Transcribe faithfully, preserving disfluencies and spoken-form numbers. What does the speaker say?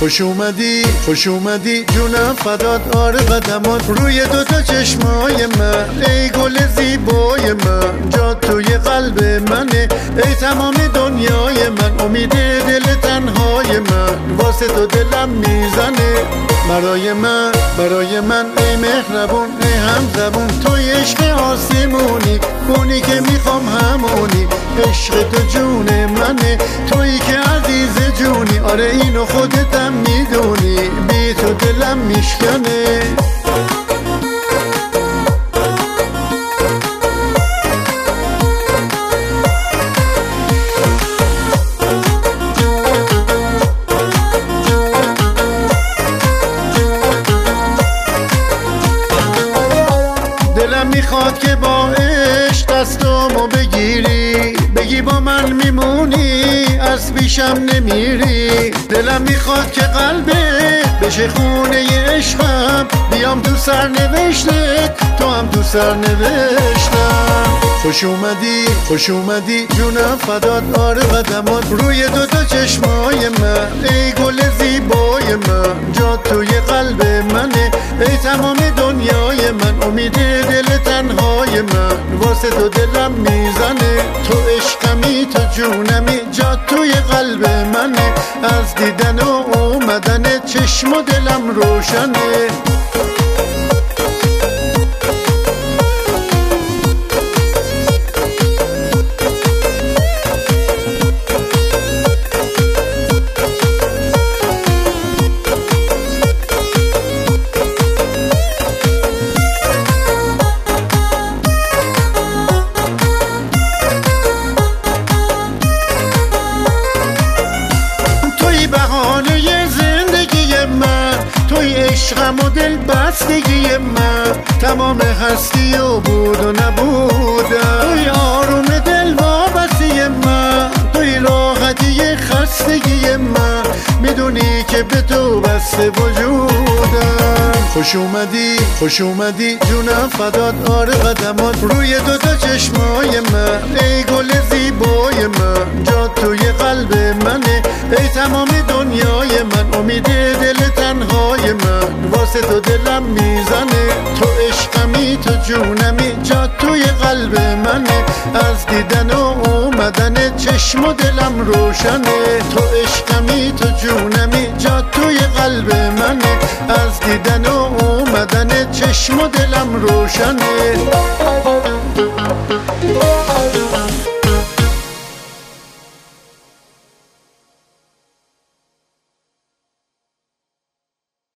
خوش اومدی خوش اومدی جونم فدات آره قدمات روی دوتا چشمای من ای گل زیبای من جا توی قلب منه ای تمام دنیای من امید دل تنهای من واسه تو دلم میزنه برای من برای من ای مهربون ای همزبون توی عشق آسمونی اونی که میخوام همونی عشق تو جون منه تویی که عزیز جونی آره اینو خودتم میدونی بی تو دلم میشکنه دلم میخواد که با عشق دستامو بگیری بگی با من میمونی از پیشم نمیری دلم میخواد که قلبت بشه خونه عشقم بیام تو سرنوشتت تو هم تو سرنوشتم خوش اومدی خوش اومدی جونم فدات آره قدمات روی دوتا چشمای من ای گل زیبای من جا توی قلب منه ای تمام دنیای من امید دل تنهای من واسه تو دلم میزنه تو عشقمی تو جونمی جا توی قلب منه از دیدن و اومدن چشم و دلم روشنه توی عشقم و دل بستگی من تمام هستی و بود و نبودم توی آروم دل وابسته من توی راحتی خستگی من میدونی که به تو بسته وجودم خوش اومدی خوش اومدی جونم فدات آره قدمات روی دوتا چشمای من ای گل زیبای من جا توی قلب منه ای تمام دنیای من امید دل تنهای من واسه تو دلم میزنه تو عشقمی تو جونمی جا توی قلب منه از دیدن و اومدن چشم و دلم روشنه تو عشقمی تو جونمی جا توی قلب منه از دیدن و اومدن چشم و دلم روشنه